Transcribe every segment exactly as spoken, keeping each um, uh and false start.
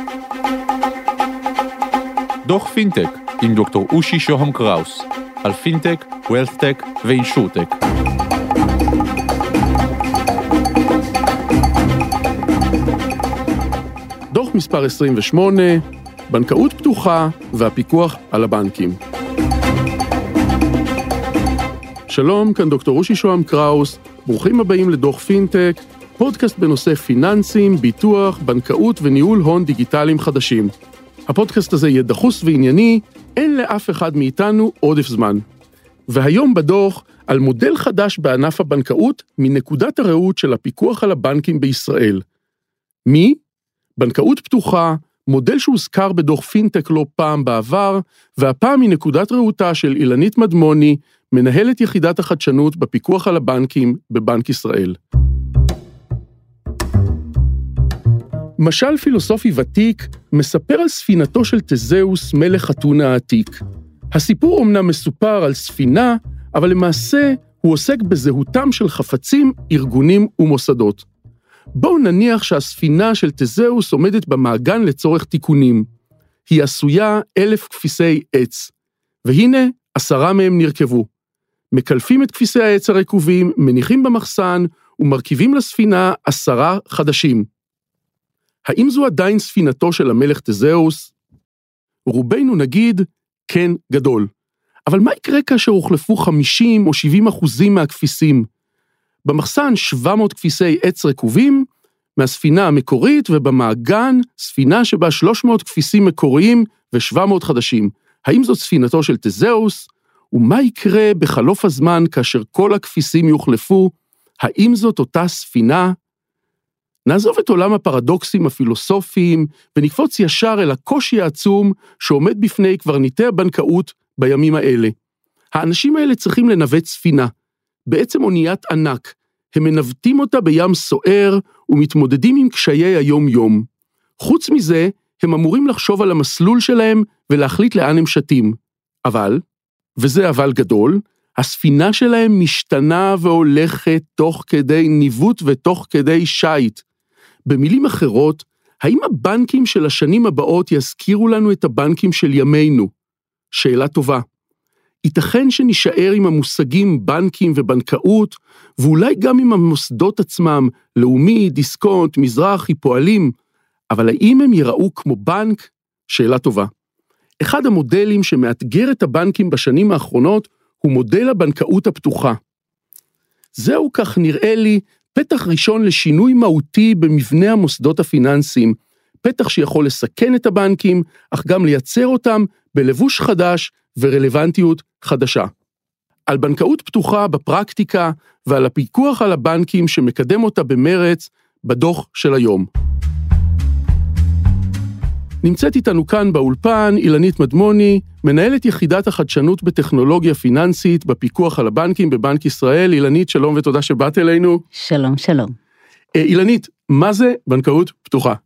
דוח פינטק עם דוקטור אושי שוהם קראוס על פינטק, ווילת'טק ואינשורטק. דוח מספר עשרים ושמונה, בנקאות פתוחה והפיקוח על הבנקים. שלום, כאן דוקטור אושי שוהם קראוס, ברוכים הבאים לדוח פינטק, פודקאסט בנושא פיננסים, ביטוח, בנקאות וניהול הון דיגיטליים חדשים. הפודקאסט הזה יהיה דחוס וענייני, אין לאף אחד מאיתנו עודף זמן. והיום בדוח על מודל חדש בענף הבנקאות מנקודת הראות של הפיקוח על הבנקים בישראל. מי? בנקאות פתוחה, מודל שהוזכר בדוח פינטק לא פעם בעבר, והפעם מנקודת ראותה של אילנית מדמוני, מנהלת יחידת החדשנות בפיקוח על הבנקים בבנק ישראל. משל פילוסופי ותיק מספר על ספינתו של תזאוס מלך אתונה העתיק. הסיפור אומנם מסופר על ספינה, אבל למעשה הוא עוסק בזהותם של חפצים, ארגונים ומוסדות. בואו נניח שהספינה של תזאוס עומדת במעגן לצורך תיקונים. היא עשויה אלף כפיסי עץ, והנה עשרה מהם נרכבו. מקלפים את כפיסי העץ הרקובים, מניחים במחסן ומרכיבים לספינה עשרה חדשים. האם זו עדיין ספינתו של המלך תזאוס? רובנו נגיד, כן גדול. אבל מה יקרה כאשר הוחלפו חמישים או שבעים אחוזים מהכפיסים? במחסן שבע מאות כפיסי עץ רקובים, מהספינה המקורית, ובמעגן ספינה שבה שלוש מאות כפיסים מקוריים ו-שבע מאות חדשים. האם זאת ספינתו של תזאוס? ומה יקרה בחלוף הזמן כאשר כל הכפיסים יוחלפו? האם זאת אותה ספינה? נעזוב את עולם הפרדוקסים הפילוסופיים, ונקפוץ ישר אל הקושי העצום שעומד בפני קברניטי הבנקאות בימים האלה. האנשים האלה צריכים לנווט ספינה, בעצם אוניית ענק, הם מנווטים אותה בים סוער ומתמודדים עם קשיי היום-יום. חוץ מזה, הם אמורים לחשוב על המסלול שלהם ולהחליט לאן הם שתים. אבל, וזה אבל גדול, הספינה שלהם משתנה והולכת תוך כדי ניווט ותוך כדי שייט. במילים אחרות, האם הבנקים של השנים הבאות יזכירו לנו את הבנקים של ימינו? שאלה טובה. ייתכן שנשאר עם המושגים בנקים ובנקאות, ואולי גם עם המוסדות עצמם, לאומי, דיסקונט, מזרחי, פועלים, אבל האם הם יראו כמו בנק? שאלה טובה. אחד המודלים שמאתגר את הבנקים בשנים האחרונות, הוא מודל הבנקאות הפתוחה. זהו, כך נראה לי, פתח ראשון לשינוי מהותי במבנה המוסדות הפיננסיים, פתח שיכול לסכן את הבנקים, אך גם לייצר אותם בלבוש חדש ורלוונטיות חדשה. על בנקאות פתוחה בפרקטיקה ועל הפיקוח על הבנקים שמקדם אותה במרץ בדוח של היום. נמצאת איתנו כאן באולפן אילנית מדמוני, מנהלת יחידת החדשנות בטכנולוגיה פיננסית בפיקוח על הבנקים בבנק ישראל. אילנית, שלום ותודה שבאת אלינו. שלום, שלום. אילנית, מה זה בנקאות פתוחה?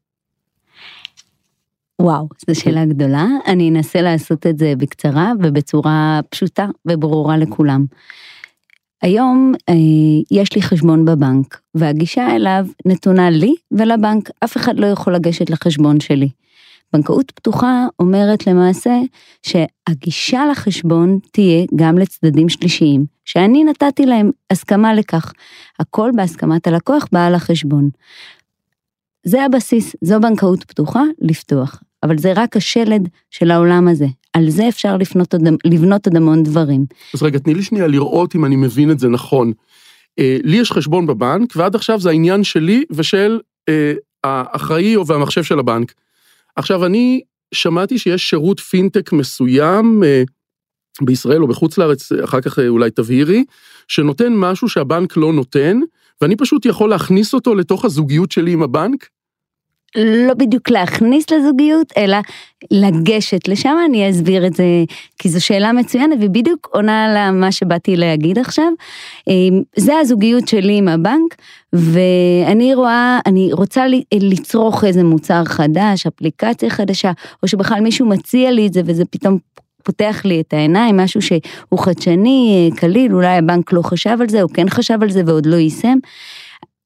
וואו, זו שאלה גדולה. אני אנסה לעשות את זה בקצרה ובצורה פשוטה וברורה לכולם. היום אה, יש לי חשבון בבנק, והגישה אליו נתונה לי ולבנק. אף אחד לא יכול לגשת לחשבון שלי. בנקאות פתוחה אומרת למעשה שהגישה לחשבון תהיה גם לצדדים שלישיים, שאני נתתי להם הסכמה לכך. הכל בהסכמת הלקוח בעל החשבון. זה הבסיס, זו בנקאות פתוחה, לפתוח. אבל זה רק השלד של העולם הזה. על זה אפשר לפנות, לבנות עוד המון דברים. אז רגע, תני לי שנייה לראות אם אני מבין את זה נכון. לי יש חשבון בבנק, ועד עכשיו זה העניין שלי ושל האחראי או והמחשב של הבנק. עכשיו, אני שמעתי שיש שירות פינטק מסוים בישראל או בחוץ לארץ, אחר כך אולי תבהירי, שנותן משהו שהבנק לא נותן, ואני פשוט יכול להכניס אותו לתוך הזוגיות שלי עם הבנק? לא בדיוק להכניס לזוגיות, אלא לגשת לשם. אני אסביר את זה, כי זו שאלה מצוינת, ובדיוק עונה על מה שבאתי להגיד עכשיו. זה הזוגיות שלי עם הבנק, ואני רואה, אני רוצה לצרוך איזה מוצר חדש, אפליקציה חדשה, או שבכלל מישהו מציע לי את זה, וזה פתאום פותח לי את העיניים, משהו שהוא חדשני, קליל, אולי הבנק לא חשב על זה, או כן חשב על זה, ועוד לא יישם.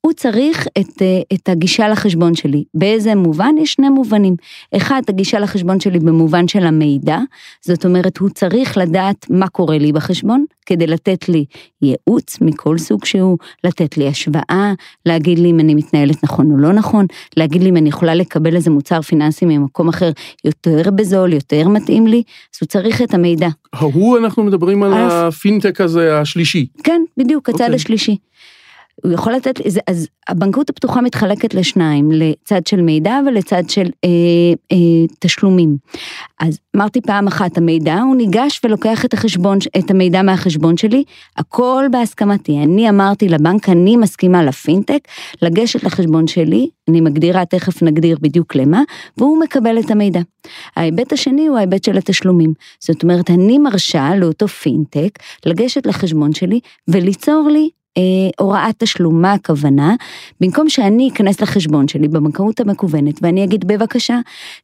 הוא צריך את, את הגישה לחשבון שלי. באיזה מובן? יש שני מובנים. אחד, הגישה לחשבון שלי במובן של המידע, זאת אומרת, הוא צריך לדעת מה קורה לי בחשבון, כדי לתת לי ייעוץ מכל סוג שהוא, לתת לי השוואה, להגיד לי אם אני מתנהלת נכון או לא נכון, להגיד לי אם אני יכולה לקבל איזה מוצר פיננסי ממקום אחר יותר בזול, יותר מתאים לי, אז הוא צריך את המידע. הוא אנחנו מדברים על הפינטק הזה השלישי. כן, בדיוק, הצד אוקיי. השלישי. הוא יכול לתת, אז הבנקאות הפתוחה מתחלקת לשניים, לצד של מידע ולצד של אה, אה, תשלומים. אז אמרתי פעם אחת, המידע, הוא ניגש ולוקח את החשבון, את המידע מהחשבון שלי, הכל בהסכמתי. אני אמרתי לבנק, אני מסכימה לפינטק, לגשת לחשבון שלי, אני מגדירה, תכף נגדיר בדיוק למה, והוא מקבל את המידע. ההיבט השני הוא ההיבט של התשלומים. זאת אומרת, אני מרשה לאותו פינטק, לגשת לחשבון שלי וליצור לי הוראת תשלום, מה הכוונה, במקום שאני אכנס לחשבון שלי בבנקאות המקוונת, ואני אגיד בבקשה,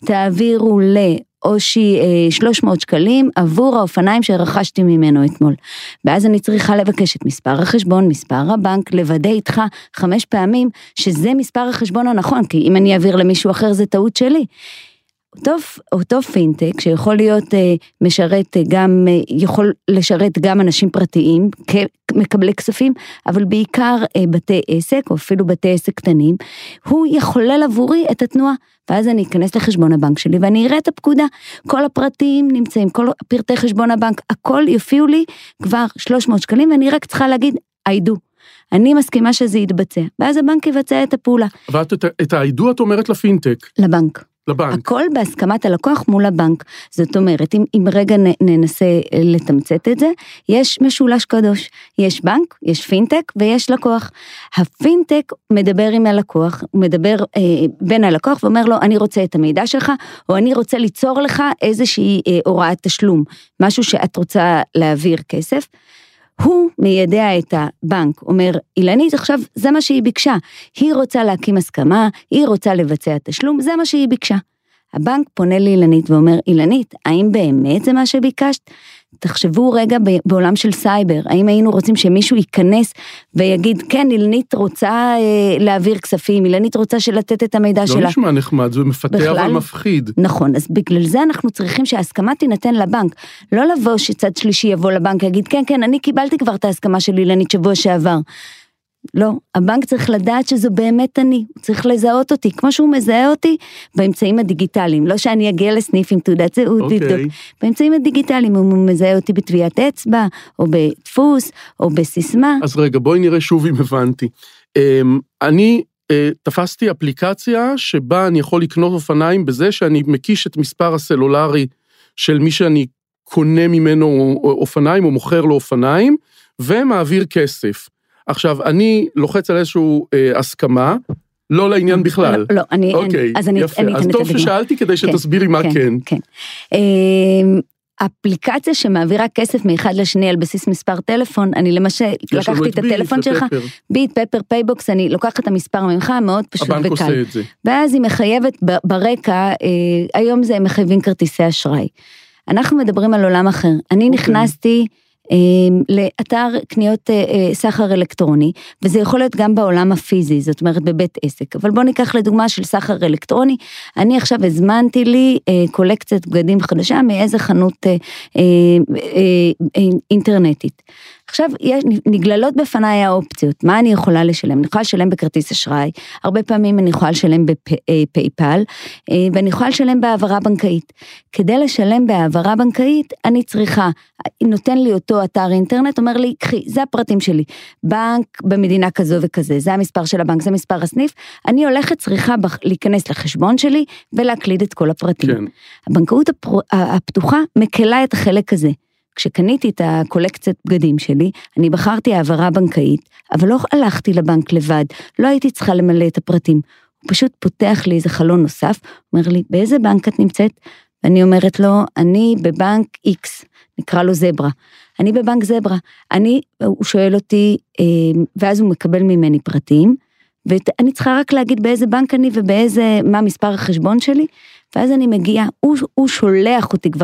תעבירו לאושי שלוש מאות שקלים עבור האופניים שרכשתי ממנו אתמול. ואז אני צריכה לבקש את מספר החשבון, מספר הבנק, לוודא איתך חמש פעמים שזה מספר החשבון הנכון, כי אם אני אעביר למישהו אחר זה טעות שלי. אותו, אותו פינטק שיכול להיות אה, משרת גם, אה, יכול לשרת גם אנשים פרטיים, כמקבלי כספים, אבל בעיקר אה, בתי עסק, או אפילו בתי עסק קטנים, הוא יחולל עבורי את התנועה, ואז אני אכנס לחשבון הבנק שלי, ואני אראה את הפקודה, כל הפרטים נמצאים, כל פרטי חשבון הבנק, הכל יופיעו לי כבר שלוש מאות שקלים, ואני רק צריכה להגיד, I do. אני מסכימה שזה יתבצע, ואז הבנק יבצע את הפעולה. ואת את ה-I do את אומרת לפינטק? לבנק. לבנק. הכל בהסכמת הלקוח מול הבנק. זאת אומרת, אם, אם רגע ננסה לתמצת את זה, יש משולש קדוש. יש בנק, יש פינטק ויש לקוח. הפינטק מדבר עם הלקוח, הוא מדבר אה, בין הלקוח ואומר לו, אני רוצה את המידע שלך, או אני רוצה ליצור לך איזושהי אה, הוראת תשלום, משהו שאת רוצה להעביר כסף. הוא מיידע את הבנק, אומר, אילנית עכשיו זה מה שהיא ביקשה, היא רוצה להקים הסכמה, היא רוצה לבצע תשלום, זה מה שהיא ביקשה. הבנק פונה לאילנית ואומר, אילנית, האם באמת זה מה שביקשת? תחשבו רגע בעולם של סייבר, האם היינו רוצים שמישהו ייכנס ויגיד, כן, אילנית רוצה אה, להעביר כספים, אילנית רוצה שלתת את המידע לא שלה. לא נשמע נחמד, זה מפתח בכלל, אבל מפחיד. נכון, אז בגלל זה אנחנו צריכים שההסכמה תינתן לבנק, לא לבוא שצד שלישי יבוא לבנק, יגיד, כן, כן, אני קיבלתי כבר את ההסכמה שלי אילנית שבוע שעבר. לא, הבנק צריך לדעת שזו באמת אני, הוא צריך לזהות אותי, כמו שהוא מזהה אותי באמצעים הדיגיטליים, לא שאני אגיע לסניף עם תעודת זהות, okay. באמצעים הדיגיטליים, הוא מזהה אותי בטביעת אצבע, או בדפוס, או בסיסמה. אז רגע, בואי נראה שוב אם הבנתי. אני תפסתי אפליקציה שבה אני יכול לקנות אופניים בזה שאני מקיש את מספר הסלולרי של מי שאני קונה ממנו אופניים, או מוכר לו אופניים, ומעביר כסף. עכשיו, אני לוחץ על איזשהו אה, הסכמה, לא לעניין בכלל. לא, לא אני... אוקיי, אז אני, יפה. אני אז טוב ששאלתי כדי שתסבירי מה כן. כן, כן. אפליקציה שמעבירה כסף מאחד לשני על בסיס מספר טלפון, אני למשל לקחתי את הטלפון שלך, ביט, פפר, פייבוקס, אני לוקחת את המספר ממך, מאוד פשוט וקל. הבנק עושה את זה. ואז היא מחייבת ברקע, היום זה מחייבים כרטיסי אשראי. אנחנו מדברים על עולם אחר. אני נכנסתי... לאתר קניות סחר אלקטרוני, וזה יכול להיות גם בעולם הפיזי, זאת אומרת בבית עסק, אבל בוא ניקח לדוגמה של סחר אלקטרוני, אני עכשיו הזמנתי לי קולקציית בגדים חדשה מאיזה חנות אינטרנטית. עכשיו נגללות בפניי האופציות, מה אני יכולה לשלם? אני יכולה לשלם בכרטיס אשראי, הרבה פעמים אני יכולה לשלם בפייפל, ואני יכולה לשלם בהעברה בנקאית. כדי לשלם בהעברה בנקאית, אני צריכה, נותן לי אותו אתר אינטרנט, אומר לי, קחי, זה הפרטים שלי, בנק במדינה כזו וכזה, זה המספר של הבנק, זה מספר הסניף, אני הולכת צריכה להיכנס לחשבון שלי, ולהקליד את כל הפרטים. כן. הבנקאות הפתוחה מקלה את החלק הזה. כשקניתי את הקולקציית בגדים שלי, אני בחרתי העברה בנקאית, אבל לא הלכתי לבנק לבד, לא הייתי צריכה למלא את הפרטים. הוא פשוט פותח לי איזה חלון נוסף, אומר לי, באיזה בנק את נמצאת? ואני אומרת לו, אני בבנק X, נקרא לו זברה. אני בבנק זברה. אני, הוא שואל אותי, ואז הוא מקבל ממני פרטים, ואני צריכה רק להגיד באיזה בנק אני ובאיזה, מה מספר החשבון שלי, ואז אני מגיעה, הוא, הוא שולח אותי כבר,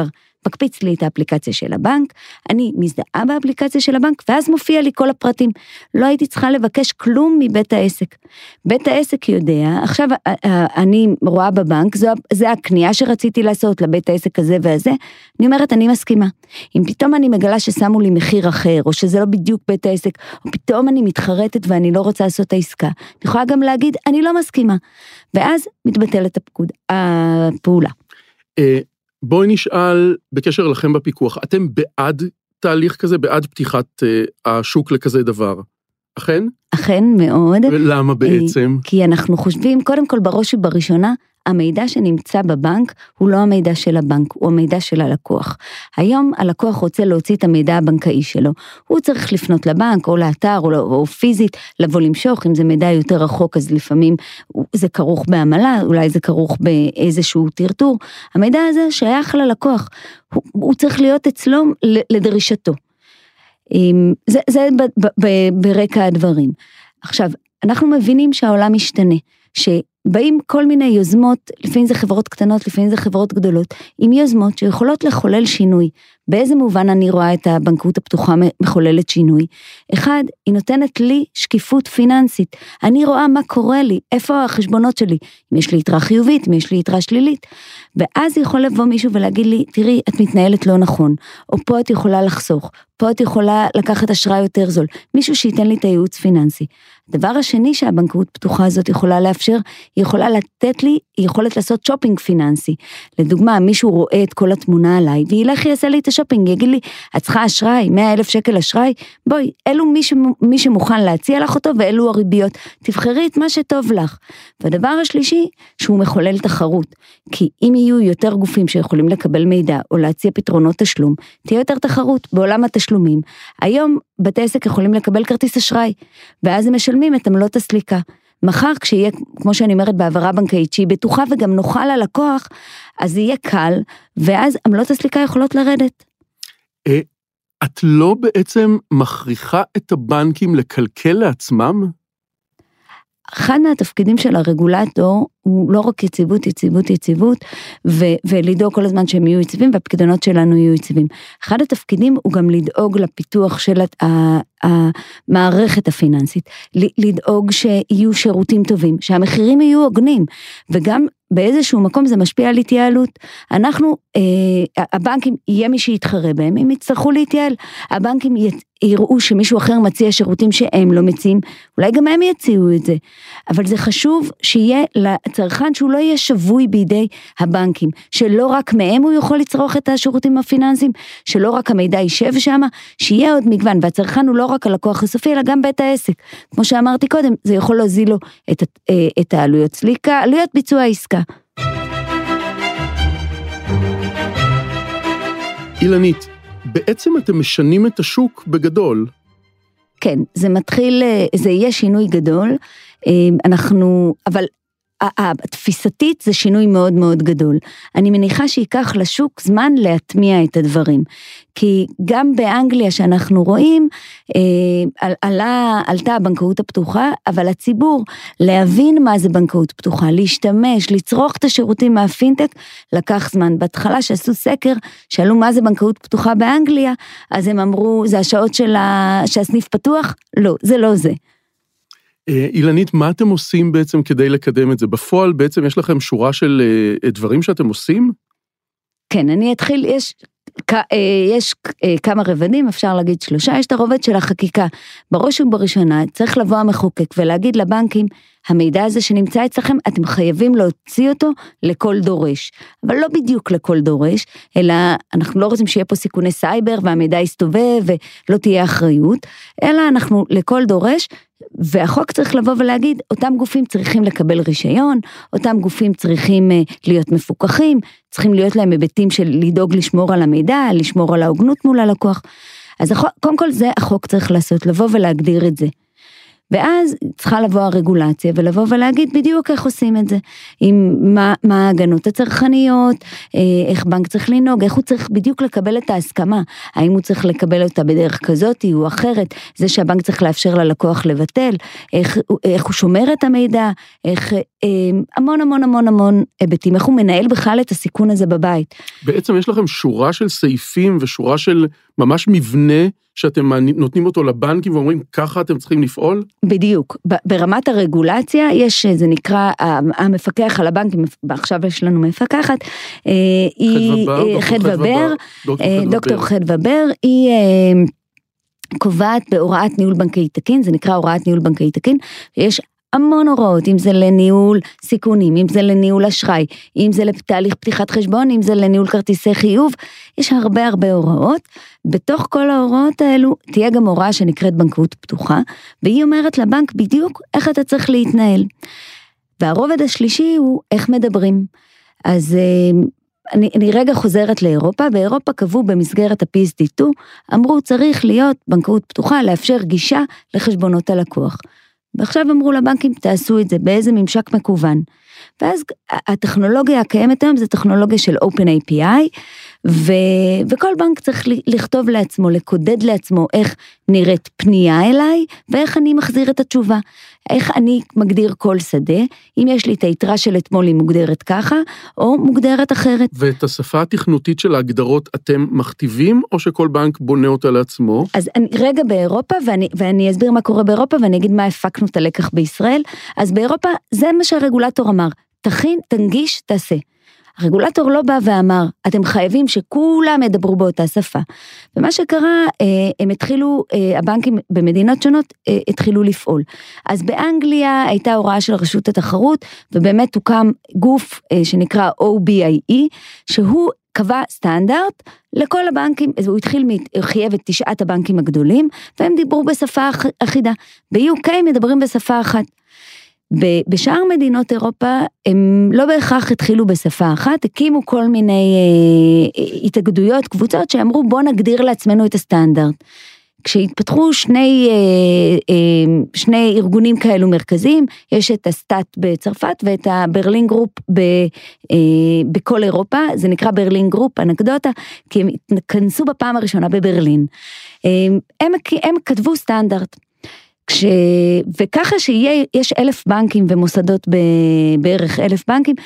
מקפיץ לי את האפליקציה של הבנק, אני מזדהה באפליקציה של הבנק, ואז מופיע לי כל הפרטים. לא הייתי צריכה לבקש כלום מבית העסק. בית העסק יודע, עכשיו אני רואה בבנק, זו, זה הקנייה שרציתי לעשות לבית העסק הזה והזה, אני אומרת, אני מסכימה. אם פתאום אני מגלה ששמו לי מחיר אחר, או שזה לא בדיוק בית העסק, או פתאום אני מתחרטת ואני לא רוצה לעשות את העסקה, אני יכולה גם להגיד, אני לא מסכימה. ואז מתבטלת הפקוד, הפעולה. בואי נשאל בקשר לכם בפיקוח, אתם בעד תהליך כזה, בעד פתיחת השוק לכזה דבר, אכן? אכן מאוד. ולמה בעצם? כי אנחנו חושבים, קודם כל בראש ובראשונה, המידע שנמצא בבנק הוא לא המידע של הבנק, הוא המידע של הלקוח. היום הלקוח רוצה להוציא את המידע הבנקאי שלו, הוא צריך לפנות לבנק או לאתר או, או פיזית, לבוא למשוך, אם זה מידע יותר רחוק אז לפעמים זה כרוך בעמלה, אולי זה כרוך באיזשהו טרטור, המידע הזה שייך ללקוח, הוא, הוא צריך להיות אצלו לדרישתו. זה, זה ב, ב, ב, ברקע הדברים. עכשיו, אנחנו מבינים שהעולם משתנה, שבאים כל מיני יוזמות, לפעמים זה חברות קטנות, לפעמים זה חברות גדולות, עם יוזמות שיכולות לחולל שינוי. באיזה מובן אני רואה את הבנקאות הפתוחה מחוללת שינוי? אחד, היא נותנת לי שקיפות פיננסית. אני רואה מה קורה לי, איפה החשבונות שלי, אם יש לי יתרה חיובית, אם יש לי יתרה שלילית. ואז יכול לבוא מישהו ולהגיד לי, תראי, את מתנהלת לא נכון, או פה את יכולה לחסוך, פה את יכולה לקחת אשראי יותר זול, מישהו שייתן לי את הייעוץ פיננסי. הדבר השני שהבנקאות פתוחה הזאת יכולה לאפשר, היא יכולה לתת לי, היא יכולת לעשות שופינג פיננסי. לדוגמה, מישהו רואה את כל התמונה עליי, וילך יעשה לי את השופינג, יגיד לי, את צריכה אשראי, מאה אלף שקל אשראי, בואי, אלו מי, שמ, מי שמוכן להציע לך אותו, ואלו הריביות, תבחרי את מה שטוב לך. והדבר השלישי, שהוא מחולל תחרות, כי אם יהיו יותר גופים שיכולים לקבל מידע, או להציע פתרונות תשלום, תהיה יותר תחרות בעולם התשלומים. היום בתי עסק יכולים לקבל כרטיס אשראי, ואז הם משלמים את עמלות הסליקה. מחר כשיהיה, כמו שאני אומרת, בעברה בנקאית, שהיא בטוחה וגם נוחה ללקוח, אז זה יהיה קל, ואז עמלות הסליקה יכולות לרדת. את לא בעצם מכריחה את הבנקים לקלקל לעצמם? אחד מהתפקידים של הרגולטור הוא לא רק יציבות, יציבות, יציבות, ו- ולדאוג כל הזמן שהם יהיו יציבים, והפקדונות שלנו יהיו יציבים. אחד התפקידים הוא גם לדאוג לפיתוח של המערכת הפיננסית, לדאוג שיהיו שירותים טובים, שהמחירים יהיו הוגנים, וגם באיזשהו מקום זה משפיע על התייעלות. אנחנו, אה, הבנקים, יהיה מי שיתחרה בהם, הם יצטרכו להתייעל. הבנקים יראו שמישהו אחר מציע שירותים שהם לא מציעים, אולי גם הם יציעו את זה. אבל זה חשוב שיהיה לצרכן שהוא לא יהיה שבוי בידי הבנקים, שלא רק מהם הוא יכול לצרוך את השירותים הפיננסיים, שלא רק המידע יישב שם, שיהיה עוד מגוון, והצרכן הוא לא רק הלקוח הסופי, אלא גם בית העסק. כמו שאמרתי קודם, זה יכול להוזיל לו את, את העלויות סליקה, עלויות ביצוע העסקה. אילנית, בעצם אתם משנים את השוק בגדול. כן, זה מתחיל, זה יהיה שינוי גדול, אנחנו, אבל התפיסתית זה שינוי מאוד מאוד גדול. אני מניחה שיקח לשוק זמן להטמיע את הדברים. כי גם באנגליה שאנחנו רואים, עלה, עלתה הבנקאות הפתוחה, אבל הציבור להבין מה זה בנקאות פתוחה, להשתמש, לצרוך את השירותים מהפינטק, לקח זמן. בהתחלה שעשו סקר, שאלו מה זה בנקאות פתוחה באנגליה, אז הם אמרו, זה השעות של שהסניף פתוח? לא, זה לא זה. אילנית, מה אתם עושים בעצם כדי לקדם את זה? בפועל בעצם יש לכם שורה של דברים שאתם עושים? כן, אני אתחיל, יש, יש כמה רבדים, אפשר להגיד שלושה, יש את הרובד של החקיקה. בראש ובראשונה צריך לבוא המחוקק ולהגיד לבנקים, המידע הזה שנמצא אצלכם, אתם חייבים להוציא אותו לכל דורש. אבל לא בדיוק לכל דורש, אלא אנחנו לא רוצים שיהיה פה סיכוני סייבר, והמידע יסתובב ולא תהיה אחריות, אלא אנחנו לכל דורש, והחוק צריך לבוא ולהגיד, אותם גופים צריכים לקבל רישיון, אותם גופים צריכים להיות מפוקחים, צריכים להיות להם היבטים של לדאוג לשמור על המידע, לשמור על ההוגנות מול הלקוח. אז החוק, קודם כל זה החוק צריך לעשות, לבוא ולהגדיר את זה. ואז צריכה לבוא הרגולציה, ולבוא ולהגיד בדיוק איך עושים את זה, עם מה, מה ההגנות הצרכניות, איך בנק צריך לנהוג, איך הוא צריך בדיוק לקבל את ההסכמה, האם הוא צריך לקבל אותה בדרך כזאת, או אחרת, זה שהבנק צריך לאפשר ללקוח לבטל, איך, איך הוא שומר את המידע, איך, המון המון המון המון היבטים, איך הוא מנהל בכלל את הסיכון הזה בבית. בעצם יש לכם שורה של סעיפים, ושורה של ממש מבנה, שאתם נותנים אותו לבנקים ואומרים, ככה אתם צריכים לפעול? בדיוק. ברמת הרגולציה, יש, זה נקרא, המפקח על הבנקים, עכשיו יש לנו מפקחת, היא חדווה בר, דוקטור חדווה בר, היא קובעת בהוראת ניהול בנקאי תקין, זה נקרא הוראת ניהול בנקאי תקין, יש המון הוראות, אם זה לניהול סיכונים, אם זה לניהול אשראי, אם זה לתהליך פתיחת חשבון, אם זה לניהול כרטיסי חיוב, יש הרבה הרבה הוראות, בתוך כל ההוראות האלו תהיה גם הוראה שנקראת בנקאות פתוחה, והיא אומרת לבנק בדיוק איך אתה צריך להתנהל. והרובד השלישי הוא איך מדברים. אז אני, אני רגע חוזרת לאירופה, באירופה קבעו במסגרת ה-פי אס די שתיים, אמרו צריך להיות בנקאות פתוחה, לאפשר גישה לחשבונות הלקוח. ועכשיו אמרו לבנקים, תעשו את זה, באיזה ממשק מקוון. ואז הטכנולוגיה הקיימת היום, זה טכנולוגיה של Open איי פי איי, ו... וכל בנק צריך לכתוב לעצמו, לקודד לעצמו, איך נראית פנייה אליי, ואיך אני מחזיר את התשובה. איך אני מגדיר כל שדה, אם יש לי את היתרה של אתמול, היא מוגדרת ככה, או מוגדרת אחרת. ואת השפה התכנותית של ההגדרות אתם מכתיבים, או שכל בנק בונה אותה לעצמו? אז אני, רגע באירופה, ואני, ואני אסביר מה קורה באירופה, ואני אגיד מה הפקנו את הלקח בישראל. אז באירופה, זה מה שהרגולטור אמר, תכין, תנגיש, תעשה. הרגולטור לא בא ואמר, אתם חייבים שכולם ידברו באותה שפה. ומה שקרה, הם התחילו, הבנקים במדינות שונות התחילו לפעול. אז באנגליה הייתה הוראה של רשות התחרות, ובאמת הוקם גוף שנקרא או בי איי אי, שהוא קבע סטנדרט לכל הבנקים, הוא התחיל, חייב את תשעת הבנקים הגדולים, והם דיברו בשפה אחידה. ב-יו קיי מדברים בשפה אחת. בשאר מדינות אירופה, הם לא בהכרח התחילו בשפה אחת, הקימו כל מיני אה, התאגדויות, קבוצות, שאמרו בוא נגדיר לעצמנו את הסטנדרט. כשהתפתחו שני, אה, אה, שני ארגונים כאלו מרכזיים, יש את הסטאט בצרפת, ואת הברלין גרופ ב, אה, בכל אירופה, זה נקרא ברלין גרופ, אנקדוטה, כי הם התכנסו בפעם הראשונה בברלין. אה, הם, הם כתבו סטנדרט. כש... וככה שיש אלף בנקים ומוסדות ב... בערך אלף בנקים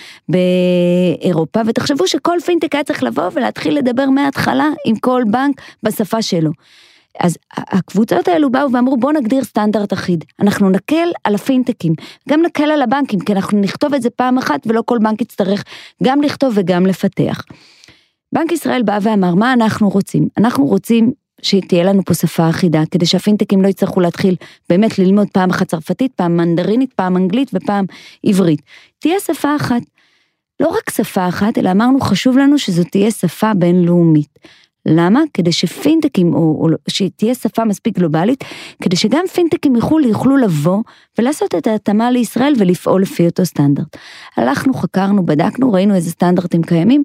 באירופה, ותחשבו שכל פינטק היה צריך לבוא ולהתחיל לדבר מההתחלה עם כל בנק בשפה שלו. אז הקבוצות האלו באו ואמרו בוא נגדיר סטנדרט אחיד, אנחנו נקל על הפינטקים, גם נקל על הבנקים, כי אנחנו נכתוב את זה פעם אחת ולא כל בנק יצטרך גם לכתוב וגם לפתח. בנק ישראל בא ואמר מה אנחנו רוצים? אנחנו רוצים שתהיה לנו פה שפה אחידה, כדי שהפינטקים לא יצטרכו להתחיל באמת ללמוד פעם אחת צרפתית, פעם מנדרינית, פעם אנגלית ופעם עברית. תהיה שפה אחת. לא רק שפה אחת, אלא אמרנו חשוב לנו שזו תהיה שפה בינלאומית. למה? כדי שפינטקים, או, או שתהיה שפה מספיק גלובלית, כדי שגם פינטקים יוכלו, יוכלו לבוא ולעשות את ההתאמה לישראל ולפעול לפי אותו סטנדרט. הלכנו, חקרנו, בדקנו, ראינו איזה סטנדרטים קיימים,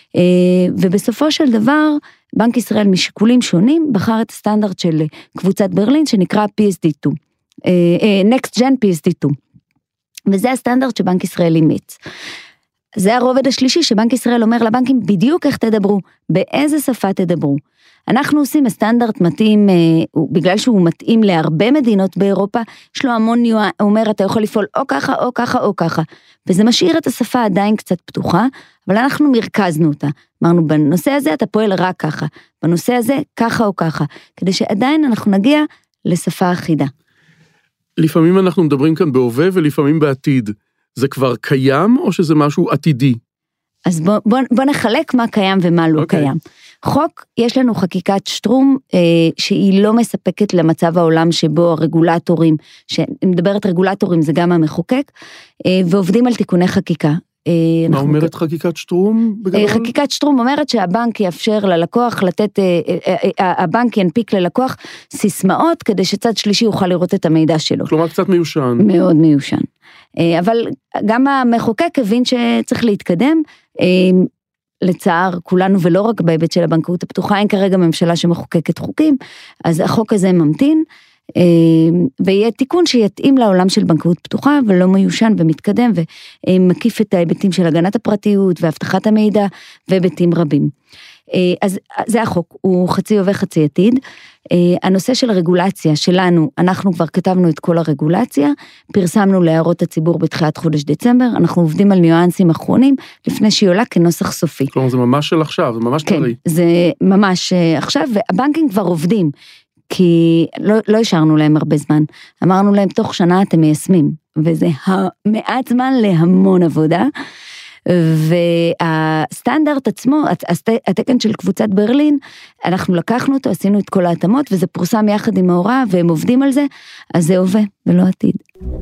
ובסופו של דבר, בנק ישראל משיקולים שונים, בחר את הסטנדרט של קבוצת ברלין, שנקרא פי אס די שתיים, Next Gen פי אס די שתיים, וזה הסטנדרט שבנק ישראל אימץ. זה הרובד השלישי, שבנק ישראל אומר לבנקים, בדיוק איך תדברו, באיזה שפה תדברו. אנחנו עושים הסטנדרט מתאים, בגלל שהוא מתאים להרבה מדינות באירופה, יש לו המון ניואנס, הוא אומר, אתה יכול לפעול או ככה, או ככה, או ככה, וזה משאיר את השפה עדיין קצת פתוחה, אבל אנחנו מרכזנו אותה. אמרנו, בנושא הזה אתה פועל רק ככה, בנושא הזה ככה או ככה, כדי שעדיין אנחנו נגיע לשפה אחידה. לפעמים אנחנו מדברים כאן בהווה ולפעמים בעתיד. זה כבר קיים או שזה משהו עתידי? אז בוא, בוא, בוא נחלק מה קיים ומה לא okay. קיים. חוק, יש לנו חקיקת שטרום, אה, שהיא לא מספקת למצב העולם שבו הרגולטורים, שמדברת רגולטורים זה גם המחוקק, אה, ועובדים על תיקוני חקיקה. מה אומרת חקיקת שטרום? חקיקת שטרום אומרת שהבנק יאפשר ללקוח לתת, הבנק ינפיק ללקוח סיסמאות, כדי שצד שלישי יוכל לראות את המידע שלו. כלומר קצת מיושן. מאוד מיושן. אבל גם המחוקק הבין שצריך להתקדם, לצער כולנו ולא רק בהיבט של הבנקאות הפתוחה, אין כרגע ממשלה שמחוקקת חוקים, אז החוק הזה ממתין, ויהיה תיקון שיתאים לעולם של בנקאות פתוחה, ולא מיושן ומתקדם, ומקיף את ההיבטים של הגנת הפרטיות, והבטחת המידע, והיבטים רבים. אז זה החוק, הוא חצי הווה חצי עתיד. הנושא של הרגולציה שלנו, אנחנו כבר כתבנו את כל הרגולציה, פרסמנו להערות הציבור בתחילת חודש דצמבר, אנחנו עובדים על ניואנסים אחרונים, לפני שהיא עולה כנוסח סופי. כלומר, זה ממש של עכשיו, זה ממש כן, טרי. זה ממש עכשיו, והבנקים כבר עובדים, כי לא, לא השארנו להם הרבה זמן, אמרנו להם תוך שנה אתם מיישמים, וזה מעט זמן להמון עבודה, והסטנדרט עצמו, התקן של קבוצת ברלין, אנחנו לקחנו אותו, עשינו את כל ההתאמות, וזה פורסם יחד עם ההוראה, והם עובדים על זה, אז זה הווה ולא עתיד.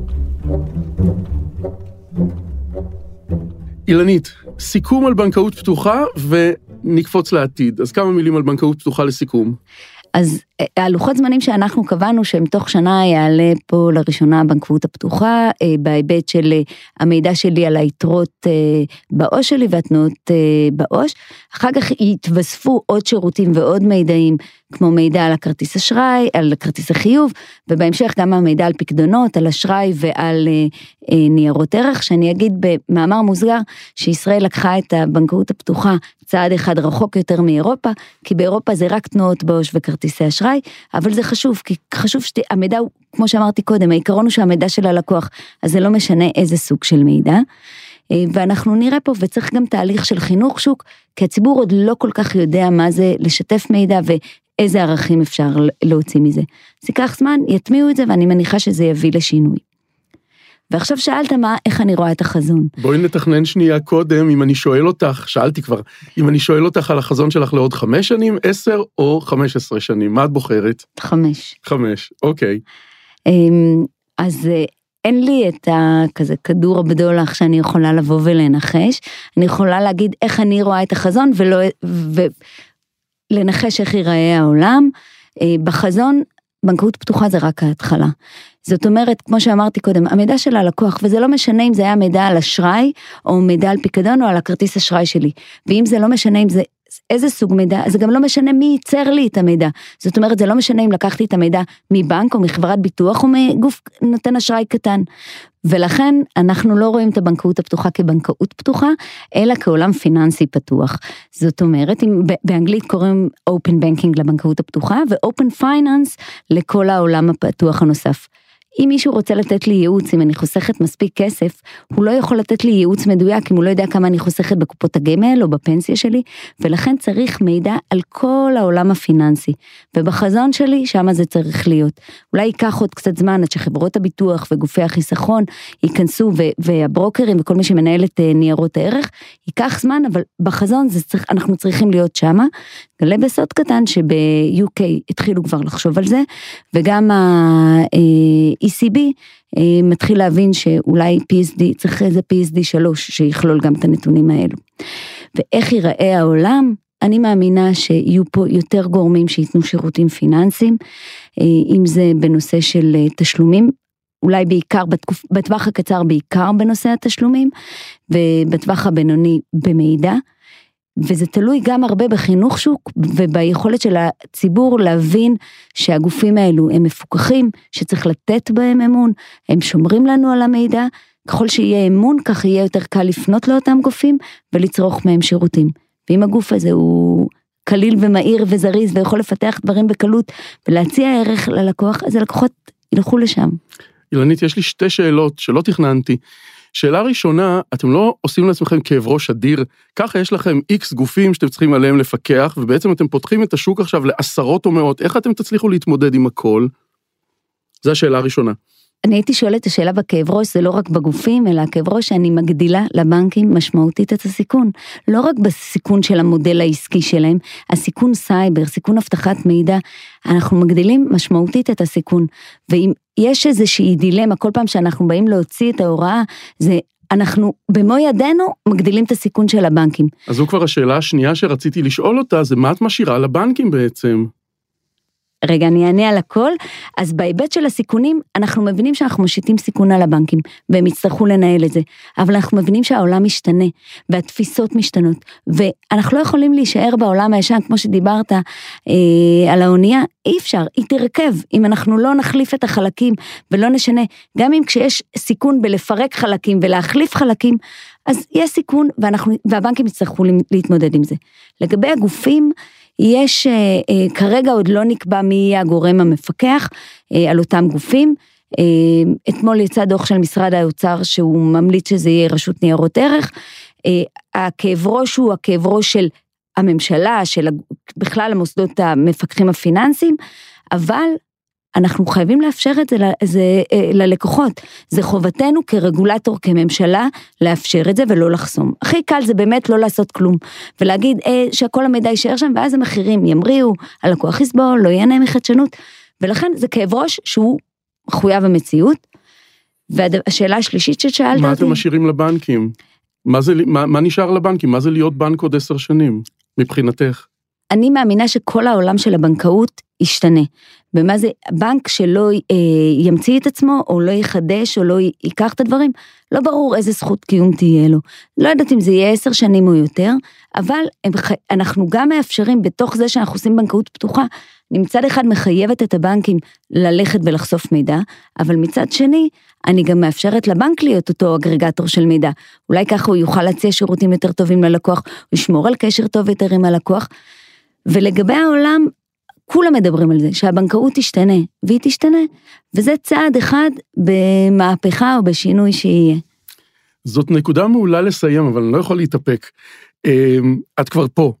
אילנית, סיכום על בנקאות פתוחה, ונקפוץ לעתיד. אז כמה מילים על בנקאות פתוחה לסיכום? אז הלוחות זמנים שאנחנו קבענו שהם תוך שנה יעלה פה לראשונה הבנקאות הפתוחה, בהיבט של המידע שלי על היתרות בעו"ש שלי והתנועות בעו"ש, אחר כך יתווספו עוד שירותים ועוד מידעים, כמו מידע על הכרטיס אשראי, על כרטיס החיוב, ובהמשך גם המידע על פקדונות, על אשראי ועל ניירות ערך, שאני אגיד במאמר מוסגר, שישראל לקחה את הבנקאות הפתוחה צעד אחד רחוק יותר מאירופה, כי באירופה זה רק תנועות בעו"ש וכרטיסי אשראי, אבל זה חשוב, כי חשוב שהמידע, כמו שאמרתי קודם, העיקרון הוא שהמידע של הלקוח, אז זה לא משנה איזה סוג של מידע, ואנחנו נראה פה, וצריך גם תהליך של חינוך שוק, כי הציבור עוד לא כל כך יודע מה זה לשתף מידע, ואיזה ערכים אפשר להוציא מזה. אז ייקח זמן, יטמיעו את זה, ואני מניחה שזה יביא לשינוי. ועכשיו שאלת מה, איך אני רואה את החזון. בואי נתכנן שנייה קודם, אם אני שואל אותך, שאלתי כבר, אם אני שואל אותך על החזון שלך לעוד חמש שנים, עשר או חמש עשרה שנים, מה את בוחרת? חמש. חמש, אוקיי. אז אין לי את הכזה כדור הבדולח שאני יכולה לבוא ולנחש, אני יכולה להגיד איך אני רואה את החזון, ולא, ולנחש איך ייראה העולם. בחזון, בנקאות פתוחה זה רק ההתחלה. זאת אומרת, כמו שאמרתי קודם, המידע של הלקוח, וזה לא משנה אם זה היה מידע על אשראי, או מידע על פיקדון, או על הכרטיס אשראי שלי. ואם זה לא משנה אם זה איזה סוג מידע, זה גם לא משנה מי ייצר לי את המידע. זאת אומרת, זה לא משנה אם לקחתי את המידע מבנק, או מחברת ביטוח, או מגוף נותן אשראי קטן. ולכן, אנחנו לא רואים את הבנקאות הפתוחה כבנקאות פתוחה, אלא כעולם פיננסי פתוח. זאת אומרת, אם באנגלית קוראים open banking לבנקאות הפתוחה, ו-open finance לכל העולם הפתוח הנוסף. אם מישהו רוצה לתת לי ייעוץ, אם אני חוסכת מספיק כסף, הוא לא יכול לתת לי ייעוץ מדויק, אם הוא לא יודע כמה אני חוסכת בקופות הגמל או בפנסיה שלי, ולכן צריך מידע על כל העולם הפיננסי. ובחזון שלי, שמה זה צריך להיות. אולי ייקח עוד קצת זמן, עד שחברות הביטוח וגופי החיסכון ייכנסו, והברוקרים וכל מי שמנהל את ניירות הערך, ייקח זמן, אבל בחזון זה צריך, אנחנו צריכים להיות שמה. גלה בסוד קטן שב-יו קיי התחילו כבר לחשוב על זה, וגם ה-אי סי בי מתחיל להבין שאולי פי אס די, צריך איזה פי אס די שלוש שיכלול גם את הנתונים האלו. ואיך ייראה העולם? אני מאמינה שיהיו פה יותר גורמים שיתנו שירותים פיננסיים, אם זה בנושא של תשלומים, אולי בעיקר, בתקופ... בטווח הקצר בעיקר בנושא התשלומים, ובטווח הבינוני במידע, וזה תלוי גם הרבה בחינוך שוק, וביכולת של הציבור להבין שהגופים האלו הם מפוקחים, שצריך לתת בהם אמון, הם שומרים לנו על המידע, ככל שיהיה אמון, כך יהיה יותר קל לפנות לאותם גופים, ולצרוך מהם שירותים. ואם הגוף הזה הוא קליל ומהיר וזריז, ויכול לפתח דברים בקלות, ולהציע ערך ללקוח, אז הלקוחות ילכו לשם. אילנית, יש לי שתי שאלות שלא תכננתי. שאלה ראשונה, אתם לא עושים לעצמכם כאב ראש אדיר, ככה יש לכם איקס גופים שאתם צריכים עליהם לפקח, ובעצם אתם פותחים את השוק עכשיו לעשרות או מאות, איך אתם תצליחו להתמודד עם הכל? זו השאלה הראשונה. אני הייתי שואלת את השאלה בכאב ראש, זה לא רק בגופים, אלא הכאב ראש שאני מגדילה לבנקים משמעותית את הסיכון. לא רק בסיכון של המודל העסקי שלהם, הסיכון סייבר, סיכון הבטחת מידע, אנחנו מגדילים משמעותית את הסיכון. ואם יש איזושהי דילמה, כל פעם שאנחנו באים להוציא את ההוראה, זה אנחנו במו ידינו מגדילים את הסיכון של הבנקים. אז זו כבר השאלה השנייה שרציתי לשאול אותה, זה מה את משאירה לבנקים בעצם? רגע, אני אענה על הכל. אז בהיבט של הסיכונים, אנחנו מבינים שאנחנו משיתים סיכון על הבנקים, והם יצטרכו לנהל את זה. אבל אנחנו מבינים שהעולם משתנה, והתפיסות משתנות, ואנחנו לא יכולים להישאר בעולם הישן, כמו שדיברת אה, על האונייה, אי אפשר, היא תרכב, אם אנחנו לא נחליף את החלקים, ולא נשנה, גם אם כשיש סיכון בלפרק חלקים, ולהחליף חלקים, אז יש סיכון, ואנחנו, והבנקים יצטרכו להתמודד עם זה. לגבי הגופים, יש, כרגע עוד לא נקבע מי יהיה הגורם המפקח על אותם גופים, אתמול יצא דוח של משרד האוצר שהוא ממליץ שזה יהיה רשות ניירות ערך, הכאב ראש הוא הכאב ראש של הממשלה, של בכלל המוסדות המפקחים הפיננסיים, אבל אנחנו חייבים לאפשר את זה, זה ללקוחות, זה חובתנו כרגולטור, כממשלה, לאפשר את זה ולא לחסום. הכי קל זה באמת לא לעשות כלום, ולהגיד אה, שכל המידע יישאר שם, ואז המחירים ימריאו, הלקוח יסבול, לא יענה מחדשנות, ולכן זה כאב ראש שהוא מחויב המציאות, והשאלה השלישית ששאלת מה אותי... אתם משאירים לבנקים? מה, זה, מה, מה נשאר לבנקים? מה זה להיות בנק עוד עשר שנים, מבחינתך? אני מאמינה שכל העולם של הבנקאות ישתנה. ומה זה, בנק שלא אה, ימציא את עצמו, או לא יחדש, או לא ייקח את הדברים, לא ברור איזה זכות קיום תהיה לו. לא יודעת אם זה יהיה עשר שנים או יותר, אבל הם, אנחנו גם מאפשרים, בתוך זה שאנחנו עושים בנקאות פתוחה, אני מצד אחד מחייבת את הבנקים ללכת ולחשוף מידע, אבל מצד שני, אני גם מאפשרת לבנק להיות אותו אגרגטור של מידע. אולי ככה הוא יוכל להציע שירותים יותר טובים ללקוח, הוא ישמור על קשר טוב יותר עם הלקוח, ולגבי העולם, כולם מדברים על זה, שהבנקאות תשתנה, והיא תשתנה, וזה צעד אחד במהפכה או בשינוי שיהיה. זאת נקודה מעולה לסיים, אבל אני לא יכול להתאפק. את כבר פה.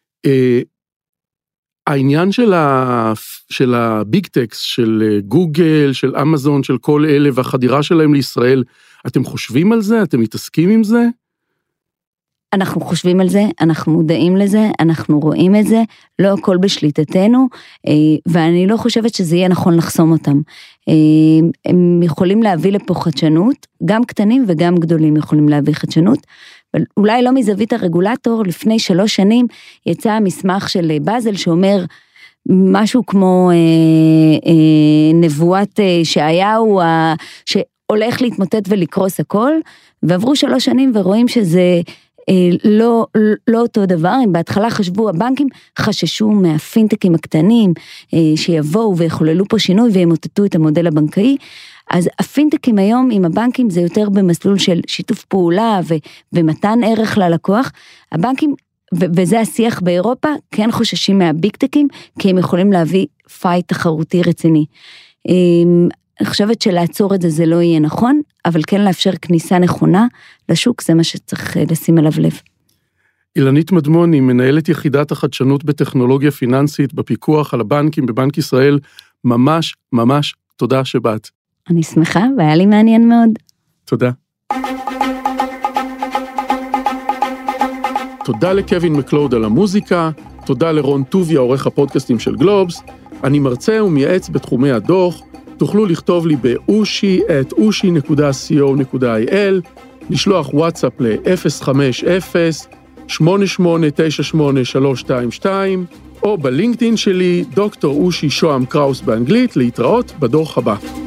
העניין של ה, של הביג טקס, של גוגל, של אמזון, של כל אלה, והחדירה שלהם לישראל, אתם חושבים על זה? אתם מתעסקים עם זה? אנחנו חושבים על זה, אנחנו מודעים לזה, אנחנו רואים את זה, לא הכל בשליטתנו, ואני לא חושבת שזה יהיה נכון לחסום אותם. הם יכולים להביא לפה חדשנות, גם קטנים וגם גדולים יכולים להביא חדשנות, אולי לא מזווית הרגולטור, לפני שלוש שנים יצא המסמך של בזל שאומר משהו כמו אה, אה, נבואת אה, שעיהו, אה, שהולך להתמוטט ולקרוס הכל, ועברו שלוש שנים ורואים שזה אה, לא, לא אותו דבר, אם בהתחלה חשבו, הבנקים חששו מהפינטקים הקטנים, אה, שיבואו ויחוללו פה שינוי וימוטטו את המודל הבנקאי, אז הפינטקים היום עם הבנקים זה יותר במסלול של שיתוף פעולה ו- ומתן ערך ללקוח, הבנקים, ו- וזה השיח באירופה, כן חוששים מהביגטקים, כי הם יכולים להביא פייט תחרותי רציני. אני חושבת שלעצור את זה זה לא יהיה נכון, אבל כן לאפשר כניסה נכונה לשוק, זה מה שצריך לשים עליו לב. אילנית מדמוני, מנהלת יחידת החדשנות בטכנולוגיה פיננסית, בפיקוח על הבנקים בבנק ישראל, ממש ממש תודה שבאת. אני שמחה, והיה לי מעניין מאוד. תודה. תודה לקווין מקלוד על המוזיקה, תודה לרון טוביה, עורך הפודקאסטים של גלובס, אני מרצה ומייעץ בתחומי הדוח, תוכלו לכתוב לי באושי את אושי נקודה סי או נקודה איי אל, לשלוח וואטסאפ ל-אפס חמש אפס שמונה שמונה תשע שמונה שלוש שתיים שתיים, או בלינקדאין שלי, דוקטור אושי שוהם קראוס באנגלית, להתראות בדוח הבא.